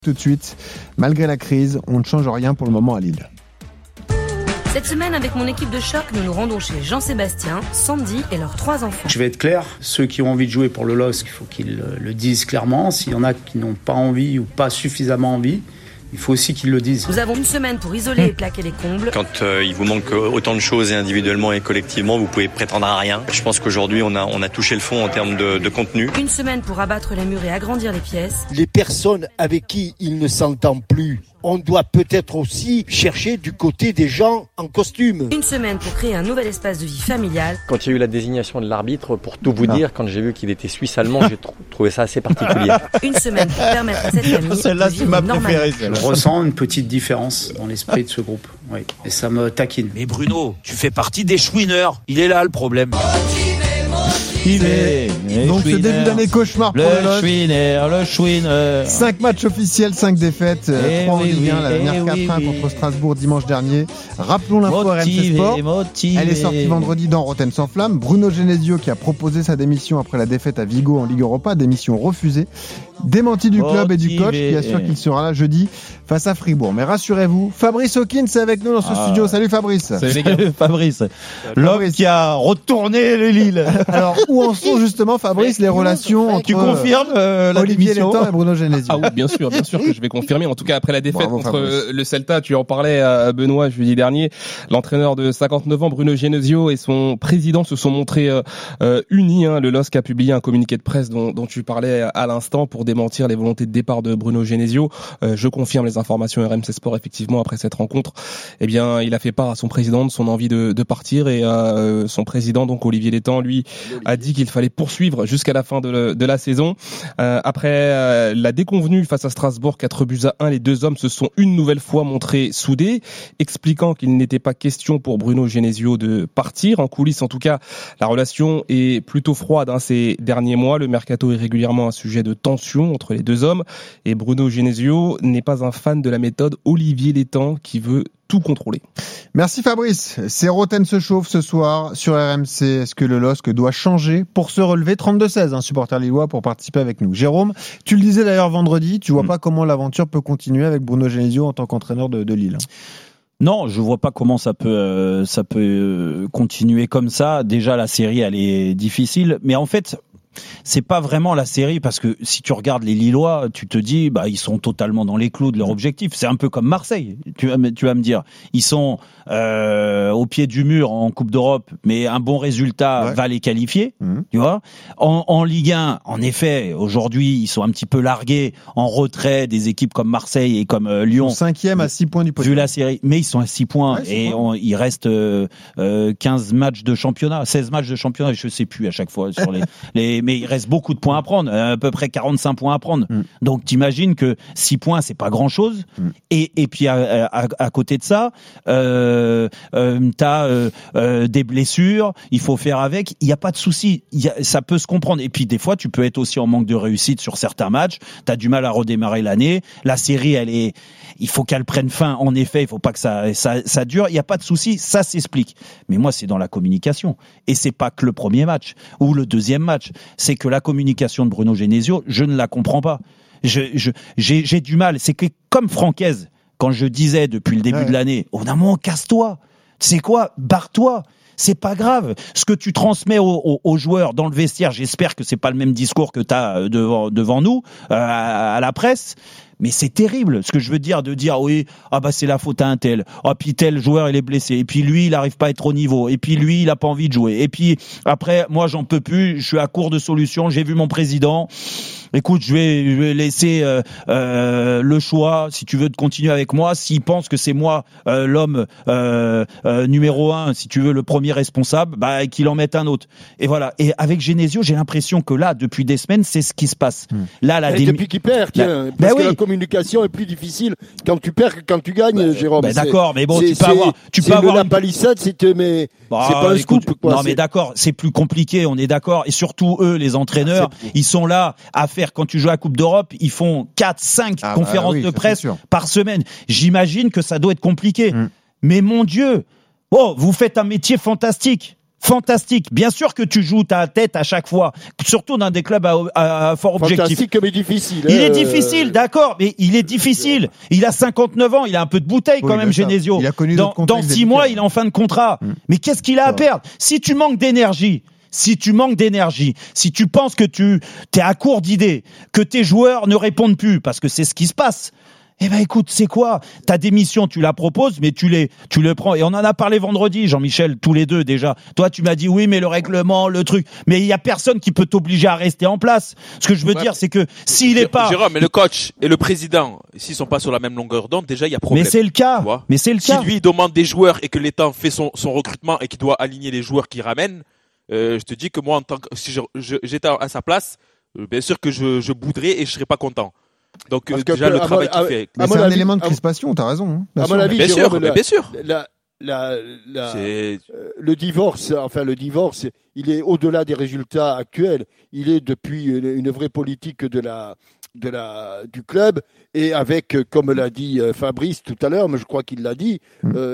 Tout de suite, malgré la crise, on ne change rien pour le moment à Lille. Cette semaine, avec mon équipe de choc, nous nous rendons chez Jean-Sébastien, Sandy et leurs 3 enfants. Je vais être clair, ceux qui ont envie de jouer pour le LOSC, il faut qu'ils le disent clairement. S'il y en a qui n'ont pas envie ou pas suffisamment envie, il faut aussi qu'ils le disent. Nous avons une semaine pour isoler et plaquer les combles. Quand il vous manque autant de choses et individuellement et collectivement, vous pouvez prétendre à rien. Je pense qu'aujourd'hui, on a touché le fond en termes de contenu. Une semaine pour abattre les murs et agrandir les pièces. Les personnes avec qui il ne s'entend plus, on doit peut-être aussi chercher du côté des gens en costume. Une semaine pour créer un nouvel espace de vie familiale. Quand il y a eu la désignation de l'arbitre, pour tout vous dire, quand j'ai vu qu'il était suisse-allemand, j'ai trouvé ça assez particulier. Une semaine pour permettre à cette famille Celle-là, de c'est vivre ma normalement. préférée. Je ressens une petite différence dans l'esprit de ce groupe. Oui. Et ça me taquine. Mais Bruno, tu fais partie des chouineurs. Il est là le problème. Donc ce début d'année cauchemar pour le chouiner. 5 matchs officiels, 5 défaites, 3 en Ligue 1, la dernière 4-1 contre Strasbourg dimanche dernier. Rappelons l'info RMC Sport. Elle est sortie vendredi dans Rotten sans flamme. Bruno Genesio qui a proposé sa démission après la défaite à Vigo en Ligue Europa, démission refusée. Démenti du club et du coach qui assure qu'il sera là jeudi face à Fribourg. Mais rassurez-vous, Fabrice Hawkins est avec nous dans ce studio. Salut Fabrice. Salut Fabrice. L'homme qui a retourné le Lille. Alors, où en sont justement, Fabrice, les relations entre Tu confirmes la Olivier démission Létang et Bruno Genesio? Ah oui, bien sûr que je vais confirmer. En tout cas, après la défaite Bravo, contre Fabrice. le Celta, tu en parlais à Benoît jeudi dernier, l'entraîneur de 59 ans, Bruno Genesio, et son président se sont montrés unis. Le LOSC a publié un communiqué de presse dont tu parlais à l'instant pour démentir les volontés de départ de Bruno Genesio. Je confirme les informations RMC Sport, effectivement, après cette rencontre. Eh bien, il a fait part à son président de son envie de partir, et son président, donc Olivier Létang, lui, a dit qu'il fallait poursuivre jusqu'à la fin de la saison. Après la déconvenue face à Strasbourg, 4-1, les deux hommes se sont une nouvelle fois montrés soudés, expliquant qu'il n'était pas question pour Bruno Genesio de partir. En coulisses, en tout cas, la relation est plutôt froide ces derniers mois. Le mercato est régulièrement un sujet de tension entre les deux hommes, et Bruno Genesio n'est pas un fan de la méthode Olivier Létang qui veut tout contrôler. Merci Fabrice. C'est Roten se chauffe ce soir sur RMC. Est-ce que le LOSC doit changer pour se relever? 32-16, supporter lillois pour participer avec nous. Jérôme, tu le disais d'ailleurs vendredi, tu vois pas comment l'aventure peut continuer avec Bruno Genesio en tant qu'entraîneur de Lille. Non, je vois pas comment ça peut continuer comme ça. Déjà, la série, elle est difficile. Mais en fait, c'est pas vraiment la série, parce que si tu regardes les Lillois, tu te dis, ils sont totalement dans les clous de leur objectif. C'est un peu comme Marseille. Tu vas me dire, ils sont au pied du mur en Coupe d'Europe, mais un bon résultat va les qualifier. Tu vois. En Ligue 1, en effet, aujourd'hui, ils sont un petit peu largués en retrait des équipes comme Marseille et comme Lyon. Ils sont 5e à 6 points du podium. Vu la série, mais ils sont à 6 points il reste 15 matchs de championnat, 16 matchs de championnat, je sais plus à chaque fois sur mais il reste beaucoup de points à prendre, à peu près 45 points à prendre. Donc t'imagines que 6 points, c'est pas grand-chose. Et puis à côté de ça, t'as des blessures, il faut faire avec. Il y a pas de souci, ça peut se comprendre. Et puis des fois, tu peux être aussi en manque de réussite sur certains matchs. T'as du mal à redémarrer l'année. La série, il faut qu'elle prenne fin. En effet, il faut pas que ça dure. Il y a pas de souci, ça s'explique. Mais moi, c'est dans la communication. Et c'est pas que le premier match ou le deuxième match. C'est que la communication de Bruno Genesio, je ne la comprends pas. J'ai du mal. C'est que comme Francaise, quand je disais depuis le début de l'année, au bout d'un moment, casse-toi. C'est quoi? Barre-toi. C'est pas grave. Ce que tu transmets aux joueurs dans le vestiaire, j'espère que c'est pas le même discours que t'as devant nous, à la presse. Mais c'est terrible, ce que je veux dire, de dire oui, c'est la faute à un tel. Puis tel joueur il est blessé. Et puis lui il arrive pas à être au niveau. Et puis lui il a pas envie de jouer. Et puis après moi j'en peux plus, je suis à court de solutions. J'ai vu mon président. Écoute, je vais laisser le choix, si tu veux, de continuer avec moi. S'il pense que c'est moi l'homme numéro 1, si tu veux, le premier responsable, qu'il en mette un autre. Et voilà. Et avec Genesio, j'ai l'impression que là, depuis des semaines, c'est ce qui se passe. Là, depuis qu'il perd, que la communication est plus difficile quand tu perds que quand tu gagnes, Jérôme. D'accord, mais bon, tu peux avoir la palissade, c'est pas un scoop, quoi. Non, mais d'accord, c'est plus compliqué, on est d'accord. Et surtout, eux, les entraîneurs, ils sont là à faire, quand tu joues à la Coupe d'Europe, ils font 4-5 conférences de presse par semaine. J'imagine que ça doit être compliqué. Mais mon Dieu, vous faites un métier fantastique. Fantastique. Bien sûr que tu joues ta tête à chaque fois, surtout dans des clubs à fort objectif. Fantastique mais difficile. Il est difficile, d'accord, mais il est difficile. Il a 59 ans, il a un peu de bouteille quand même, Genesio. Il a connu dans 6 mois, il est en fin de contrat. Mais qu'est-ce qu'il a à perdre? Si tu manques d'énergie, si tu penses que tu es à court d'idées, que tes joueurs ne répondent plus, parce que c'est ce qui se passe. Eh ben écoute, c'est quoi? Ta démission, tu la proposes, mais tu le prends. Et on en a parlé vendredi, Jean-Michel, tous les deux déjà. Toi, tu m'as dit oui, mais le règlement, le truc. Mais il y a personne qui peut t'obliger à rester en place. Ce que je veux dire, c'est que s'il est pas... Jérôme, mais le coach et le président, s'ils sont pas sur la même longueur d'onde, déjà il y a problème. Mais c'est le cas. Si lui il demande des joueurs et que l'État fait son recrutement et qu'il doit aligner les joueurs qu'il ramène, je te dis que moi, en tant que si j'étais à sa place, bien sûr que je bouderais et je serais pas content. Donc déjà le travail qu'il fait. Mais c'est un élément de crispation, t'as raison. À mon avis, bien sûr. Le divorce, il est au-delà des résultats actuels. Il est depuis une vraie politique du club et avec, comme l'a dit Fabrice tout à l'heure, mais je crois qu'il l'a dit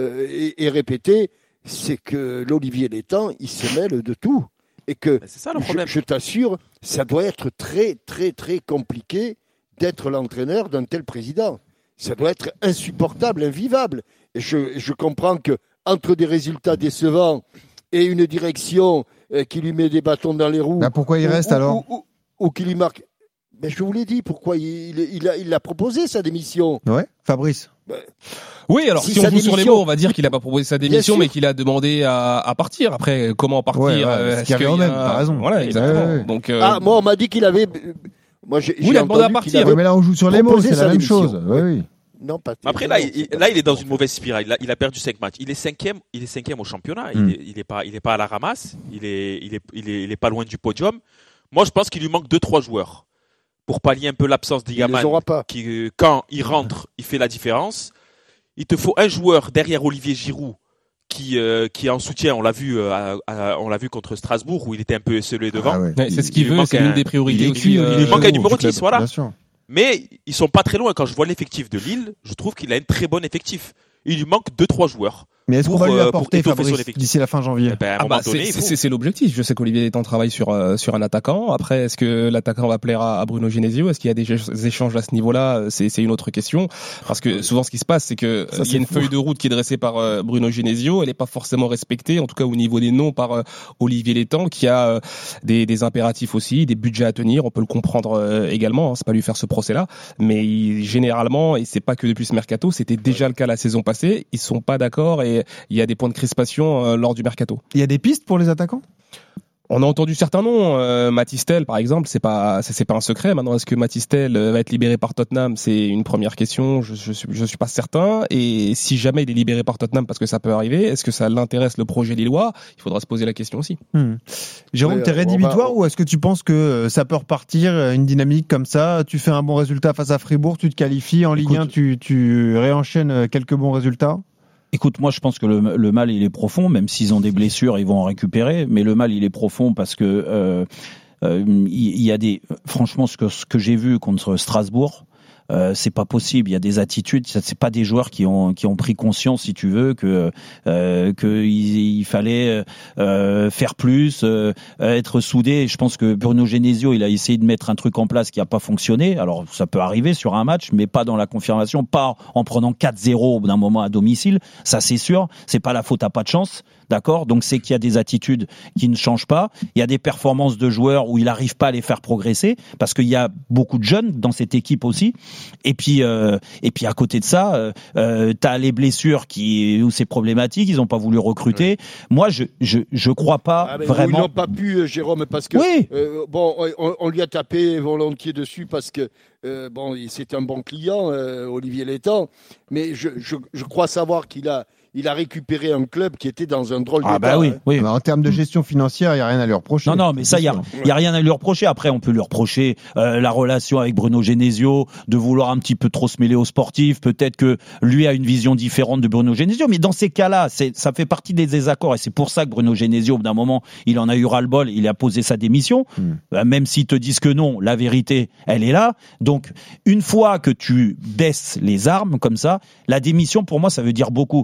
et répété, c'est que l'Olivier Létang, il se mêle de tout et que c'est ça le problème. Je t'assure, ça doit être très très très compliqué d'être l'entraîneur d'un tel président. Ça doit être insupportable, invivable. Et je comprends que entre des résultats décevants et une direction qui lui met des bâtons dans les roues... pourquoi il reste alors ou qui lui marque... Mais je vous l'ai dit, pourquoi il a proposé sa démission. Ouais, Fabrice. Oui, alors si on joue sur les mots, on va dire qu'il n'a pas proposé sa démission, mais qu'il a demandé à partir. Après, comment partir t'as raison. Voilà, exactement. Ouais. Donc, moi, on m'a dit qu'il avait... Moi, il a demandé à partir. Mais là, on joue sur les mots, c'est la même chose. Oui. Non, pas après, là, il est dans une mauvaise spirale. Il a perdu 5 matchs. Il est cinquième au championnat. Il est pas à la ramasse. Il est pas loin du podium. Moi, je pense qu'il lui manque 2-3 joueurs pour pallier un peu l'absence d'Igaman, qui, quand il rentre, il fait la différence. Il te faut un joueur derrière Olivier Giroud qui est en soutien. On l'a vu contre Strasbourg où il était un peu esselé devant. Ah ouais. C'est ce qu'il veut, c'est l'une des priorités aussi. Il lui manque un numéro 10, voilà. Mais ils sont pas très loin. Quand je vois l'effectif de Lille, je trouve qu'il a un très bon effectif. Il lui manque 2-3 joueurs. Mais est-ce qu'on va lui apporter, Fabrice, d'ici la fin janvier? C'est l'objectif. Je sais qu'Olivier Létang travaille sur un attaquant. Après, est-ce que l'attaquant va plaire à Bruno Genesio? Est-ce qu'il y a des échanges à ce niveau-là? C'est une autre question. Parce que souvent, ce qui se passe, c'est que il y a une feuille de route qui est dressée par Bruno Genesio. Elle n'est pas forcément respectée, en tout cas au niveau des noms, par Olivier Létang, qui a des impératifs aussi, des budgets à tenir. On peut le comprendre également. C'est pas lui faire ce procès-là, mais généralement, et c'est pas que depuis ce mercato, c'était déjà le cas la saison passée. Ils sont pas d'accord et il y a des points de crispation lors du mercato. Il y a des pistes pour les attaquants? On a entendu certains noms. Matistel, par exemple, c'est pas un secret. Maintenant, est-ce que Matistel va être libéré par Tottenham? C'est une première question. Je suis pas certain. Et si jamais il est libéré par Tottenham, parce que ça peut arriver, est-ce que ça l'intéresse le projet lillois? Il faudra se poser la question aussi. Jérôme, t'es rédhibitoire ou est-ce que tu penses que ça peut repartir une dynamique comme ça? Tu fais un bon résultat face à Fribourg, tu te qualifies en Ligue 1, tu réenchaînes quelques bons résultats? Écoute, moi je pense que le mal il est profond, même s'ils ont des blessures, ils vont en récupérer, mais le mal il est profond parce que il y a franchement ce que j'ai vu contre Strasbourg, c'est pas possible. Il y a des attitudes. C'est pas des joueurs qui ont pris conscience, si tu veux, que il fallait faire plus, être soudés. Je pense que Bruno Genesio, il a essayé de mettre un truc en place qui a pas fonctionné. Alors ça peut arriver sur un match, mais pas dans la confirmation, pas en prenant 4-0 au bout d'un moment à domicile. Ça c'est sûr. C'est pas la faute à pas de chance. D'accord, donc c'est qu'il y a des attitudes qui ne changent pas. Il y a des performances de joueurs où il n'arrive pas à les faire progresser parce qu'il y a beaucoup de jeunes dans cette équipe aussi. Et puis à côté de ça, t'as les blessures où c'est problématique. Ils n'ont pas voulu recruter. Ouais. Moi, je crois pas vraiment. Ils n'ont pas pu, Jérôme, parce que on lui a tapé volontiers dessus parce que c'est un bon client, Olivier Létang. Mais je crois savoir qu'il a récupéré un club qui était dans un drôle d'état. Bah oui. Mais en termes de gestion financière, il n'y a rien à lui reprocher. Non, mais ça, il y a rien à lui reprocher. Après, on peut lui reprocher la relation avec Bruno Genesio, de vouloir un petit peu trop se mêler aux sportifs. Peut-être que lui a une vision différente de Bruno Genesio. Mais dans ces cas-là, ça fait partie des désaccords. Et c'est pour ça que Bruno Genesio, au bout d'un moment, il en a eu ras-le-bol. Il a posé sa démission. Même s'ils te disent que non, la vérité, elle est là. Donc, une fois que tu baisses les armes comme ça, la démission, pour moi, ça veut dire beaucoup. C'est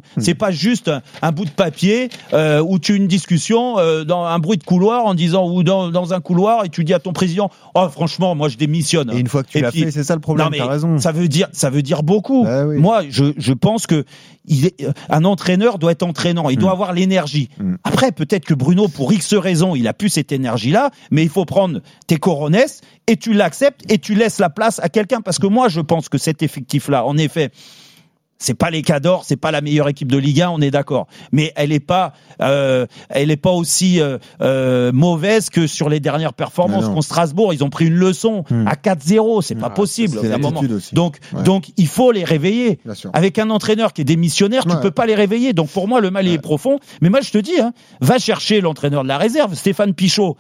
pas juste un bout de papier où tu as une discussion dans un bruit de couloir en disant ou dans un couloir et tu dis à ton président franchement moi je démissionne. Et une fois que tu l'as fait, c'est ça le problème. T'as raison. Ça veut dire beaucoup. Oui. Moi je pense que un entraîneur doit être entraînant. Il doit avoir l'énergie. Après peut-être que Bruno pour X raisons il a plus cette énergie là, mais il faut prendre tes coronesses et tu l'acceptes et tu laisses la place à quelqu'un parce que moi je pense que cet effectif là en effet c'est pas les Cadors, c'est pas la meilleure équipe de Ligue 1, on est d'accord. Mais elle est pas aussi mauvaise que sur les dernières performances contre Strasbourg. Ils ont pris une leçon à 4-0, c'est pas possible. C'est donc il faut les réveiller. Avec un entraîneur qui est démissionnaire, tu peux pas les réveiller. Donc pour moi, le mal est profond. Mais moi, je te dis, va chercher l'entraîneur de la réserve, Stéphane Pichot.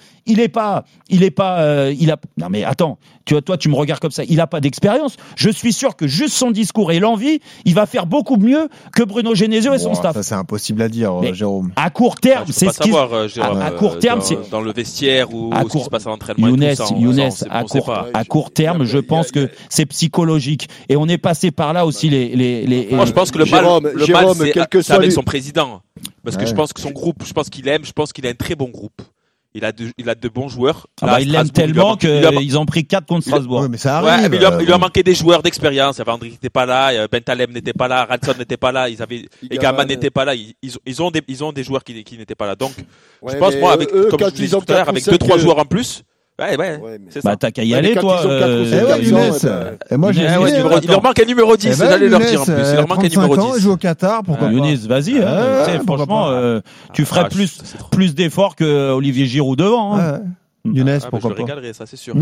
Non mais attends, toi tu me regardes comme ça. Il a pas d'expérience. Je suis sûr que juste son discours et l'envie, il va faire beaucoup mieux que Bruno Genesio et son staff. Ça c'est impossible à dire, Jérôme. À court terme, c'est ce qui à court terme, c'est dans le vestiaire ou ce qui se passe à l'entraînement. Younes, à court terme, je pense que c'est psychologique et on est passé par là aussi Moi, je pense que le mal c'est avec son président, parce que je pense que son groupe, je pense qu'il a un très bon groupe. Il a de bons joueurs. Il l'aime tellement qu'ils ont pris 4 contre Strasbourg. Ouais, mais ça arrive. Mais il lui a manqué des joueurs d'expérience. André n'était pas là, Bentaleb n'était pas là, Radson n'était pas là, Egaman n'était pas là. Ils ont des joueurs qui n'étaient pas là. Donc, je pense, moi, comme je disais tout à l'heure, avec 2-3 joueurs en plus, c'est ça. T'as qu'à y aller, toi. Et moi, il leur manque un numéro 10, j'allais leur dire en plus. Il leur manque un numéro 10. Il joue au Qatar, pourquoi pas. Younes, vas-y, franchement, tu ferais plus d'efforts que Olivier Giroud devant, Younes, pourquoi pas. Je le régalerai, ça c'est sûr.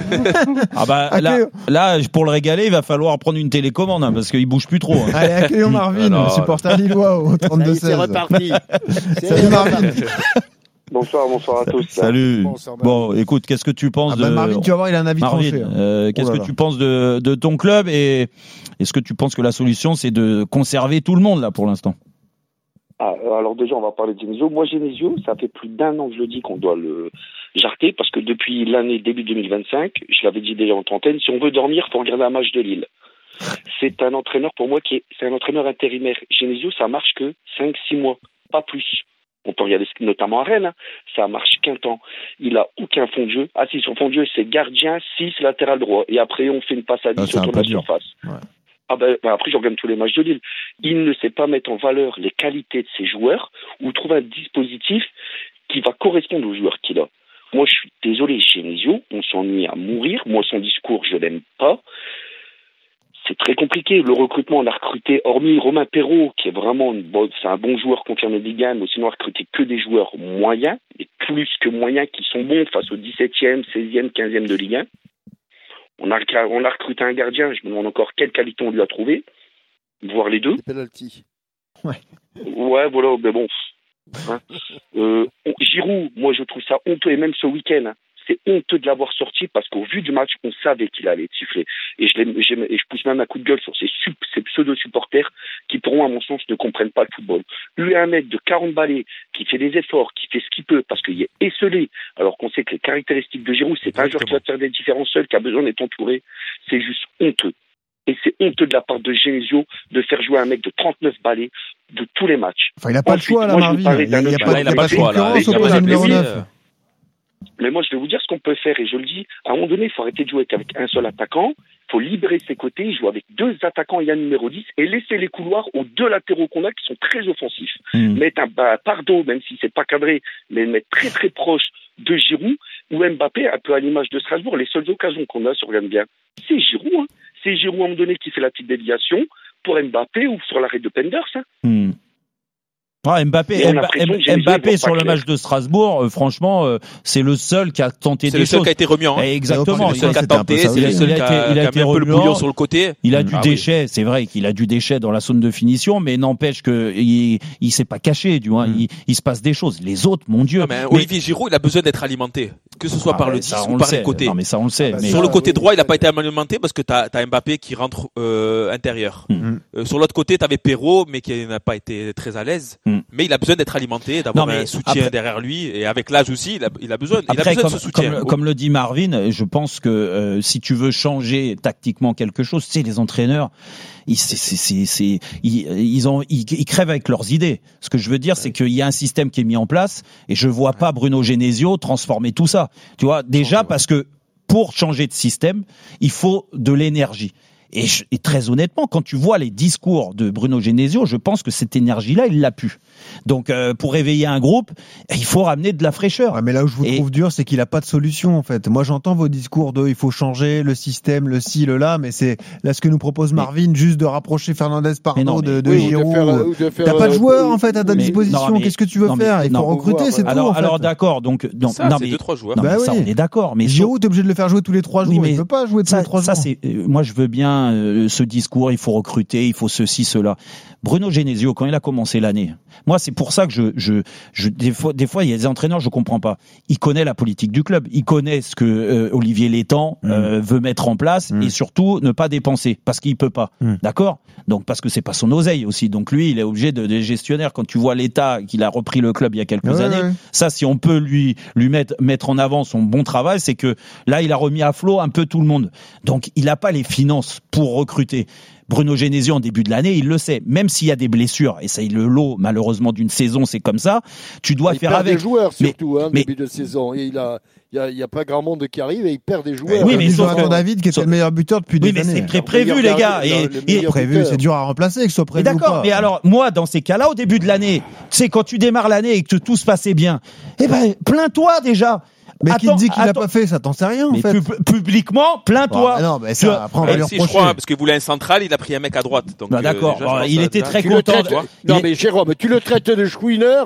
Là, pour le régaler, il va falloir prendre une télécommande, parce qu'il bouge plus trop. Allez, accueillons Marvin, le supporter lillois au 32-16. C'est reparti. Salut Marvin. Bonsoir à tous. Salut. Bon, écoute, qu'est-ce que tu penses de Marvin, tu vas voir, il a un avis tranché. Qu'est-ce que tu penses de ton club et est-ce que tu penses que la solution c'est de conserver tout le monde là pour l'instant? Alors déjà, on va parler de Genesio. Moi, Genesio, ça fait plus d'1 an que je le dis qu'on doit le jarter parce que depuis l'année début 2025, je l'avais dit déjà en trentaine, si on veut dormir, faut regarder un match de Lille. C'est un entraîneur pour moi c'est un entraîneur intérimaire. Genesio, ça marche que 5-6 mois, pas plus. On peut regarder notamment à Rennes, ça marche qu'un temps. Il a aucun fond de jeu. Si, son fond de jeu, c'est gardien, 6, latéral droit. Et après, on fait une passe à 10 autour de la surface. Ouais. Après, je regarde tous les matchs de Lille. Il ne sait pas mettre en valeur les qualités de ses joueurs ou trouver un dispositif qui va correspondre aux joueurs qu'il a. Moi, je suis désolé, Genesio, on s'ennuie à mourir. Moi, son discours, je l'aime pas. C'est très compliqué. Le recrutement, on a recruté, hormis Romain Perrault, qui est vraiment c'est un bon joueur confirmé de Ligue 1, mais sinon on a recruté que des joueurs moyens, et plus que moyens qui sont bons face aux 17e, 16e, 15e de Ligue 1. On a recruté un gardien, je me demande encore quelle qualité on lui a trouvé, voire les deux. Des penalties. Ouais, voilà, mais bon. Giroud, moi je trouve ça honteux, et même ce week-end, c'est honteux de l'avoir sorti parce qu'au vu du match, on savait qu'il allait être sifflé. Et je pousse même un coup de gueule sur ces pseudo-supporters qui, pour moi, à mon sens, ne comprennent pas le football. Lui, un mec de 40 balais qui fait des efforts, qui fait ce qu'il peut parce qu'il est esselé, alors qu'on sait que les caractéristiques de Giroud, c'est pas un joueur qui va faire des différences seul, qui a besoin d'être entouré. C'est juste honteux. Et c'est honteux de la part de Genesio de faire jouer un mec de 39 balais de tous les matchs. Enfin, il n'a pas le choix, là, Marvin. Il n'a pas le choix, là. Mais moi, je vais vous dire ce qu'on peut faire, et je le dis, à un moment donné, il faut arrêter de jouer avec un seul attaquant, il faut libérer ses côtés, jouer avec 2 attaquants et un numéro 10, et laisser les couloirs aux 2 latéraux qu'on a qui sont très offensifs. Mettre un Pardo, même si c'est pas cadré, mais mettre très très proche de Giroud, ou Mbappé, un peu à l'image de Strasbourg, les seules occasions qu'on a, si on regarde bien, c'est Giroud, hein. C'est Giroud à un moment donné qui fait la petite déviation pour Mbappé ou sur l'arrêt de Penders, hein. Mbappé sur le match de Strasbourg, franchement, c'est le seul qui a tenté des choses. C'est le seul qui a été remuant. Exactement. C'est le seul qui a tenté, c'est le seul qui a mis un peu le bouillon sur le côté. Il a du déchet, c'est vrai qu'il a du déchet dans la zone de finition, mais n'empêche que il s'est pas caché, du moins, il se passe des choses. Les autres, mon Dieu. Olivier Giroud, il a besoin d'être alimenté. Que ce soit par le 10 ou par les côtés. Non, mais ça, on le sait. Sur le côté droit, il a pas été alimenté parce que t'as Mbappé qui rentre, intérieur. Sur l'autre côté, t'avais Perrault, mais qui n'a pas été très à l'aise. Mais il a besoin d'être alimenté, d'avoir un soutien derrière lui, et avec l'âge aussi, il a besoin de ce soutien. Comme le dit Marvin, je pense que si tu veux changer tactiquement quelque chose, tu sais, les entraîneurs, ils crèvent avec leurs idées. Ce que je veux dire, c'est qu'il y a un système qui est mis en place et je vois pas Bruno Genesio transformer tout ça. Tu vois, déjà parce que pour changer de système, il faut de l'énergie. Et très honnêtement, quand tu vois les discours de Bruno Genesio, je pense que cette énergie-là, il l'a pu. Donc, pour réveiller un groupe, il faut ramener de la fraîcheur. Ouais, mais là où je vous trouve dur, c'est qu'il n'a pas de solution, en fait. Moi, j'entends vos discours il faut changer le système, le ci, le là, mais c'est là ce que nous propose Marvin, juste de rapprocher Fernandez Pardo de Giroud. T'as pas de joueur, en fait, à ta disposition. Qu'est-ce que tu veux faire? Il faut recruter, c'est tout. Alors, d'accord. Donc, ça, c'est 2-3 joueurs. Ça, on est d'accord. Mais Giroud, t'es obligé de le faire jouer tous les 3 jours. Il peut pas jouer tous les 3 jours. Moi, je veux bien ce discours, il faut recruter, il faut ceci, cela. Bruno Genesio, quand il a commencé l'année, moi, c'est pour ça que des fois, il y a des entraîneurs, je comprends pas. Il connaît la politique du club, il connaît ce que Olivier Létang veut mettre en place et surtout ne pas dépenser parce qu'il peut pas. D'accord? Donc parce que c'est pas son oseille aussi. Donc lui, il est obligé de gestionnaire. Quand tu vois l'État qu'il a repris le club il y a quelques années, ça, si on peut lui mettre en avant son bon travail, c'est que là, il a remis à flot un peu tout le monde. Donc il a pas les finances pour recruter. Bruno Genesio en début de l'année, il le sait. Même s'il y a des blessures, et ça, le lot malheureusement d'une saison, c'est comme ça. Tu dois faire avec. Il perd des joueurs surtout, début de saison. Et il y a pas grand monde qui arrive et il perd des joueurs. Oui, mais Jonathan David qui était le meilleur buteur depuis des années. Oui, mais c'est prévu, les gars. Prévu, c'est dur à remplacer, que ce soit prévu. D'accord, mais alors moi, dans ces cas-là, au début de l'année, tu sais, quand tu démarres l'année et que tout se passait bien, plains-toi déjà. Mais qui te dit qu'il l'a pas fait, ça t'en sait rien, en fait. Publiquement, plains-toi. Non, mais ça, après, on va lui reprocher. Je crois, parce qu'il voulait un central, il a pris un mec à droite. Donc, d'accord. Il était très content. Non, mais Jérôme, tu le traites de chouineur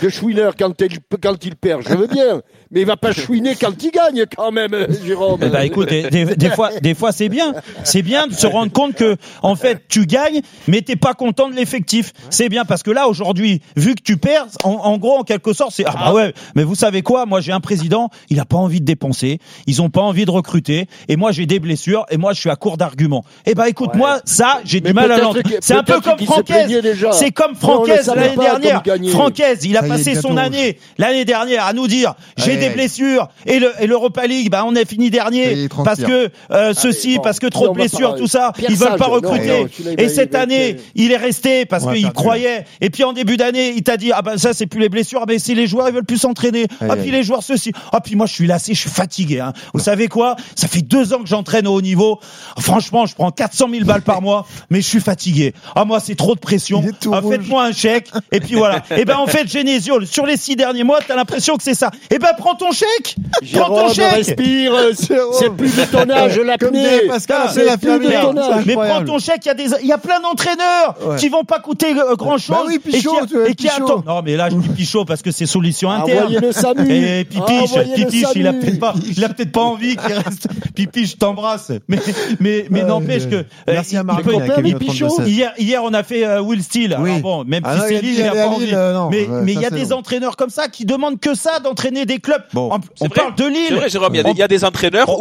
quand il perd, je veux bien. Mais il va pas chouiner quand il gagne, quand même, Jérôme. Écoute, des fois, c'est bien. C'est bien de se rendre compte que, en fait, tu gagnes, mais t'es pas content de l'effectif. C'est bien parce que là, aujourd'hui, vu que tu perds, en gros, en quelque sorte, c'est, mais vous savez quoi? Moi, j'ai un président, il a pas envie de dépenser, ils ont pas envie de recruter, et moi j'ai des blessures, et moi je suis à court d'arguments. Écoute, moi ça, j'ai du mal à l'entendre. C'est un peu comme Francaise. C'est comme Francaise l'année dernière. Francaise, il a passé son année l'année dernière à nous dire j'ai des blessures et l'Europa League, on a fini dernier parce que parce que trop de blessures, tout ça, ils veulent pas recruter. Et cette année, il est resté parce qu'il croyait. Et puis en début d'année, il t'a dit ça c'est plus les blessures, mais c'est les joueurs, ils veulent plus s'entraîner. Puis les joueurs ceci. Puis moi je suis lassé, je suis fatigué. Vous savez quoi? Ça fait 2 ans que j'entraîne au haut niveau. Franchement, je prends 400 000 balles par mois, mais je suis fatigué. Moi c'est trop de pression. Faites-moi un chèque. Et puis voilà. En fait, Genesio, sur les 6 derniers mois, t'as l'impression que c'est ça. Prends ton chèque. Prends ton chèque. Respire. C'est plus de ton âge, l'apnée. Pascal, c'est la plus de ton âge. Mais prends ton chèque. Il y a plein d'entraîneurs qui vont pas coûter grand chose. Oui, Pichot, et qui attendent. Non, mais là je dis Pichot parce que c'est solution interne. Envoyez-le Samu. Et Pipiche, il a peut-être pas envie qu'il reste. Pipi, je t'embrasse. Mais n'empêche que. Merci à Marc. Hier, on a fait Will Steele. Oui. Alors bon, même si c'est Lille, il a pas envie. Mais il y a des entraîneurs comme ça qui demandent que ça, d'entraîner des clubs. On parle de Lille. C'est vrai, Jérôme, il y a des entraîneurs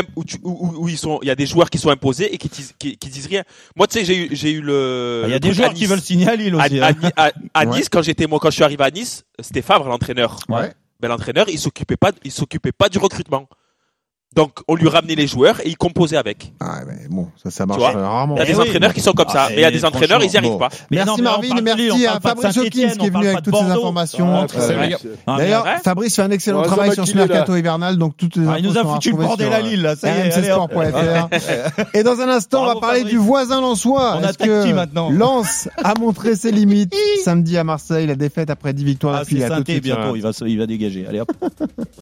où il y a des joueurs qui sont imposés et qui disent rien. Moi, tu sais, j'ai eu le. Il y a des joueurs qui veulent signer à Lille aussi. À Nice, quand je suis arrivé à Nice, c'était Favre, l'entraîneur. Ouais. L'entraîneur, il s'occupait pas du recrutement. Donc, on lui ramenait les joueurs et il composait avec. Mais bon, ça marche rarement. Il y a des entraîneurs qui sont comme ça, mais il y a des entraîneurs, ils n'y arrivent pas. Merci Marvin, merci à Fabrice Hawkins qui est venu avec toutes ces informations. D'ailleurs, Fabrice fait un excellent travail sur ce mercato hivernal, donc toutes les infos il nous a foutu le bordel à Lille, là, ça y est. rmcsport.fr. Et dans un instant, on va parler du voisin lensois. On attaque qui maintenant? Lens a montré ses limites samedi à Marseille, la défaite après 10 victoires d'affilée. C'est Saint-Étienne bientôt, il va dégager. Allez hop.